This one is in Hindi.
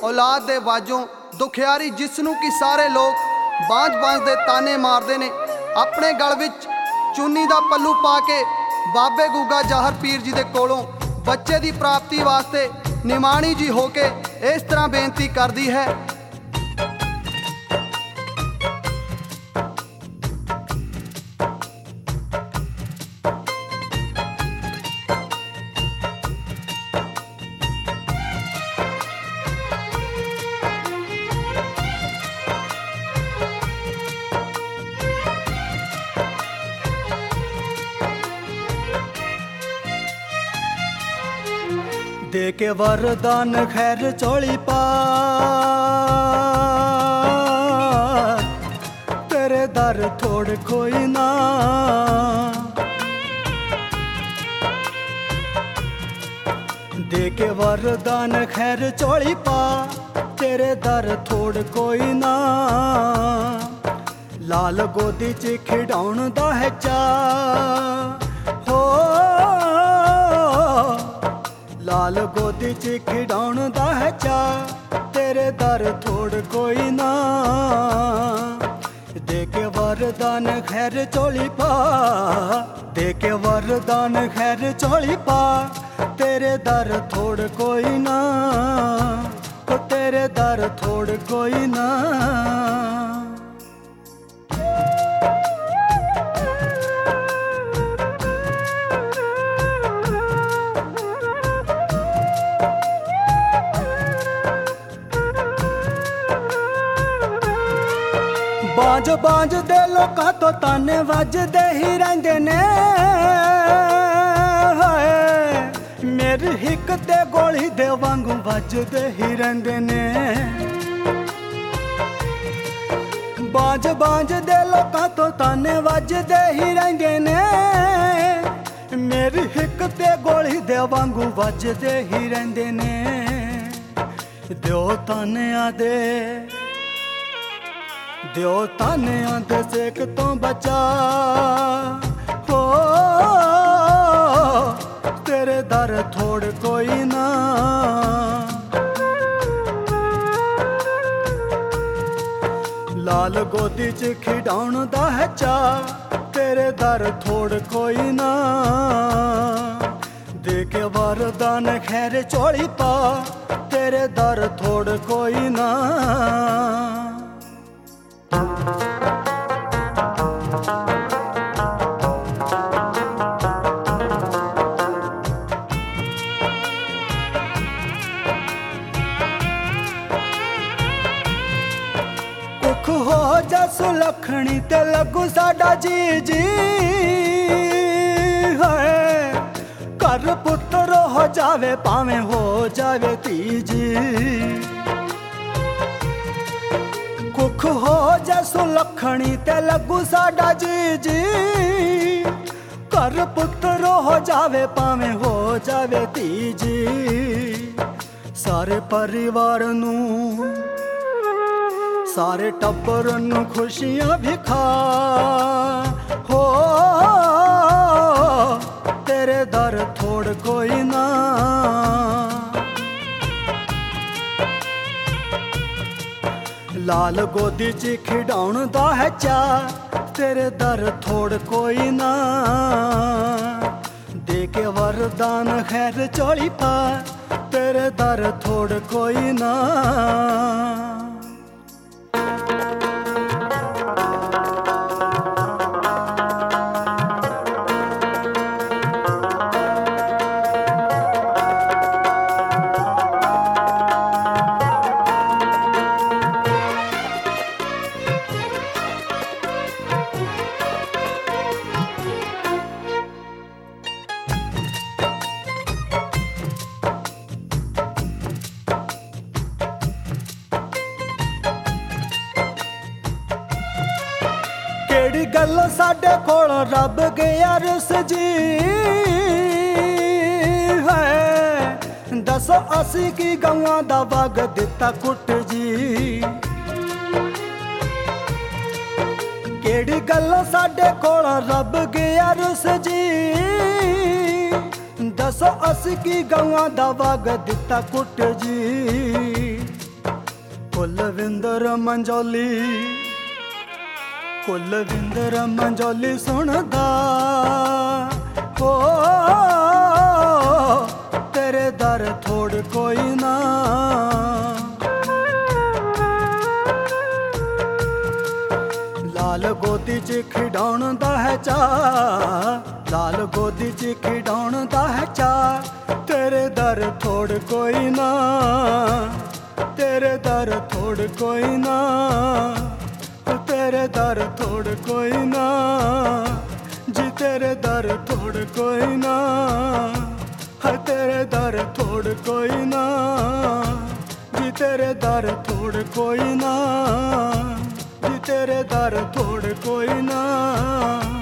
औलाद दे वाजों दुखियारी जिसनों कि सारे लोग बांझ बांझ दे ताने मारते ने, अपने गल विच चुन्नी दा पल्लू पा के बाबे गुगा जाहर पीर जी दे कोलों बच्चे दी प्राप्ति वास्ते निमाणी जी होके इस तरह बेनती करदी है। दे के वरदान खैर चोली पा, तेरे दर थोड़ कोई ना। दे के वरदान खैर चोली पा, तेरे दर थोड़ कोई ना। लाल गोदी च खिडाउण दा है चा हो, लाल गोदी च खिडाउण दा है चा, तेरे दर थोड़ कोई ना। दे के वरदान खैर चोली पा, दे के वरदान खैर चोली पा, तेरे दर थोड़ कोई ना, तो तेरे दर थोड़ कोई ना। बांझ बांझ दे लोकां तो ताने वजदे ही रहिंदे ने, हाय मेरी हिक ते गोली दे वांगू वजदे ही रहिंदे ने। बांझ बांझ दे लोकां तो ताने वजदे ही रहिंदे ने, मेरी हिक ते गोली दे वांगू वजदे ही रहिंदे ने। दिओ तानियां दे, दिओ तानियां दे सेक तो बचा हो, तेरे दर थोड़ कोई ना। लाल गोदी च खिडाउण दा है चा, तेरे दर थोड़ कोई ना। दे के वरदान खैर चोली पा, तेरे दर थोड़ कोई ना। कुख हो जा सुलखणी ते लगू साडा जी जी, है कर पुत्र हो जावे पावे हो जावे तीजी। कुख हो जा सुलखणी ते लगू साडा जी जी, कर पुत्र हो जावे पावे हो जावे तीजी। सारे परिवार नू, सारे टब्बर नू खुशियां विखा हो, तेरे दर थोड़ कोई ना। लाल गोदी च खिडाउण दा है चा, तेरे दर थोड़ कोई ना। दे के वरदान खैर चोली पा, तेरे दर थोड़ कोई ना। केड़ी गल साडे कोल रब गया रुस जी, है दसो असी की गवां दा वग दिता कुट जी। केड़ी गल साडे कोल रब गया रुस जी, दसो असी की गवां दा वग दिता कुट जी। ਕੁਲਵਿੰਦਰ ਮੰਜੋਲੀ ਸੁਣਦਾ ਓ ਤੇਰੇ ਦਰ ਥੋੜ ਕੋਈ ਨਾ ਲਾਲ ਗੋਦੀ 'ਚ ਖਿਡਾਉਣ ਦਾ ਹੈ ਚਾਅ ਲਾਲ ਗੋਦੀ 'ਚ ਖਿਡਾਉਣ ਦਾ ਹੈ ਚਾਅ ਤੇਰੇ ਦਰ ਥੋੜ ਕੋਈ ਨਾ तेरे दर थोड़ कोई ना तेरे दर थोड़ कोई ना जी तेरे दर थोड़ कोई ना है तेरे दर थोड़ कोई ना जी तेरे दर थोड़ कोई ना जी तेरे दर थोड़ कोई ना